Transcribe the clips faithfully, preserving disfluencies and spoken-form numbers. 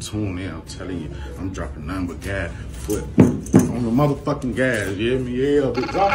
tune in. I'm telling you, I'm dropping nothing but gas. Foot on the motherfucking gas. You hear me? Yeah, big drop.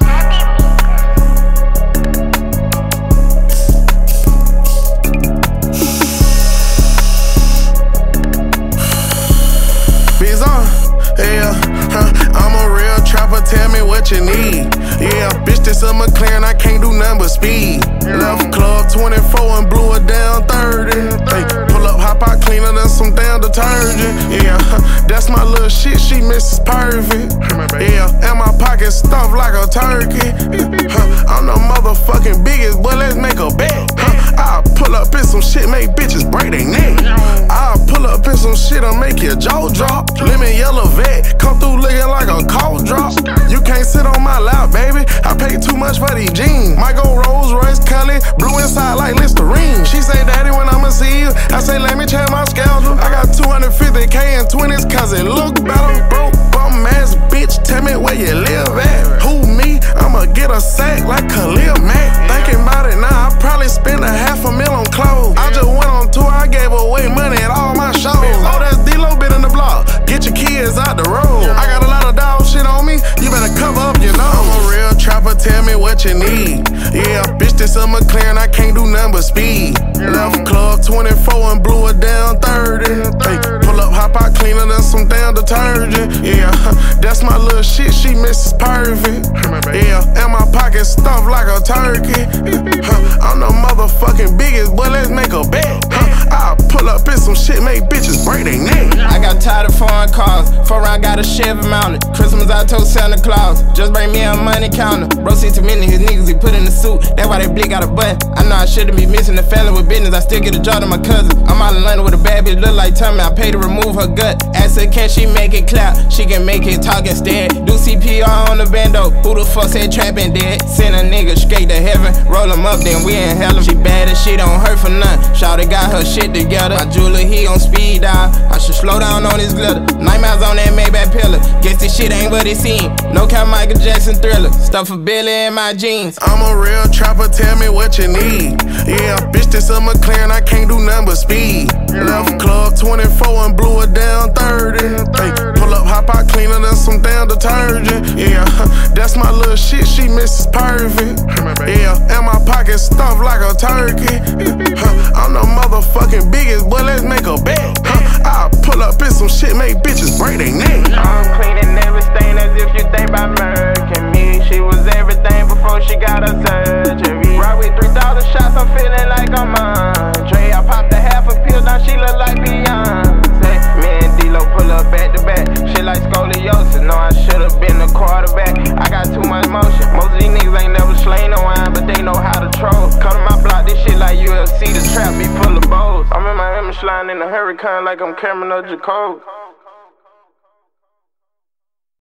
Yeah, huh, I'm a real trapper, tell me what you need. Yeah, bitch, this a McLaren, I can't do nothing but speed. Left club twenty-four and blew it down thirty. Hey, pull up, hop out cleaner than some damn detergent. Yeah, huh, that's my little shit, she misses perfect. Yeah, and my pocket stuffed like a turkey. Huh, I'm the motherfucking biggest, but let's make a bet. Huh, I'll pull up in some shit, make bitches break their neck. I'll pull up in some shit and make your jaw drop. Lemon yellow vet, come through looking like a cold drop. You can't sit on my lap, baby. I paid too much for these jeans. Might go Rolls Royce Kelly, blue inside like Listerine. She say, Daddy, when I'ma see you, I say, let me check my schedule. I got two hundred fifty K in twenties, cause it look better. Broke bum ass bitch, tell me where you live at. Who me? I'ma get a sack like Khalil Mack. Thinking about it now, I probably spent a half a mil on clothes. I just went on tour, I gave away money at all my shows. Oh, that's D-Lo bit in the block. Get your kids out the road. I got a lot of dog shit on me, you better cover up your nose. I'm a real trapper, tell me what you need. Yeah, bitch, this a McLaren, I can't do nothing but speed. Left club twenty-four and blew it down thirty. Hey, pull up, hop out cleaner than some damn detergent. Yeah, that's my little shit, she misses perfect. Yeah, and my pocket stuffed like a turkey. Huh, I'm the motherfucking biggest, but let's make a bet. Huh, I'll pull up in some shit, make bitches break their neck. I got tired of foreign cars, four round got a Chevy mounted. Christmas I told Santa Claus, just bring me a money counter. Bro see too many of his niggas, he put in the suit, that's why they blick out a butt. I know I shouldn't be missing the family with business, I still get a job to my cousin. I'm out in London with a bad bitch, look like Tommy, I pay to remove her gut. Ask her, can she make it clap? She can make it talk instead. Do C P R on the bando, who the fuck said trapping dead? Send a nigga straight to heaven, roll him up, then we inhale him. She bad as she don't hurt for none, Shawty got her shit together. My jeweler, he on speed dial, I should slow down on his glitter. Nightmares on that Maybach pillar, guess this shit ain't what it seemed. No count Michael Jackson Thriller, stuff for Billy in my jeans. I'm a real trapper, tell me what you need. Yeah, bitch, this a McLaren, I can't do nothing but speed. Left club twenty-four and blew it down thirty. Hey, pull up, hop out cleaner than some damn detergent. Yeah, that's my little shit, she misses perfect. Yeah, and my pocket stuffed like a turkey. I'm the motherfucking biggest, but let's make a bet. I'll pull up in some shit, make bitches break their neck. I'm cleaning every stain as if you think about murking me. She was everything before she got her surgery. Right with three thousand shots, I'm feeling like I'm Andre. I popped a half a pill, now she look like Beyonce. Me and D-Lo pull up back to back, shit like scoliosis. No, I should've been the quarterback. I got too much motion. Most of these niggas ain't never slain no wine, but they know how to troll. Come to my block, this shit like U F C, the trap be full of bows. I'm in my image line in a hurricane like I'm Cameron or Jacob.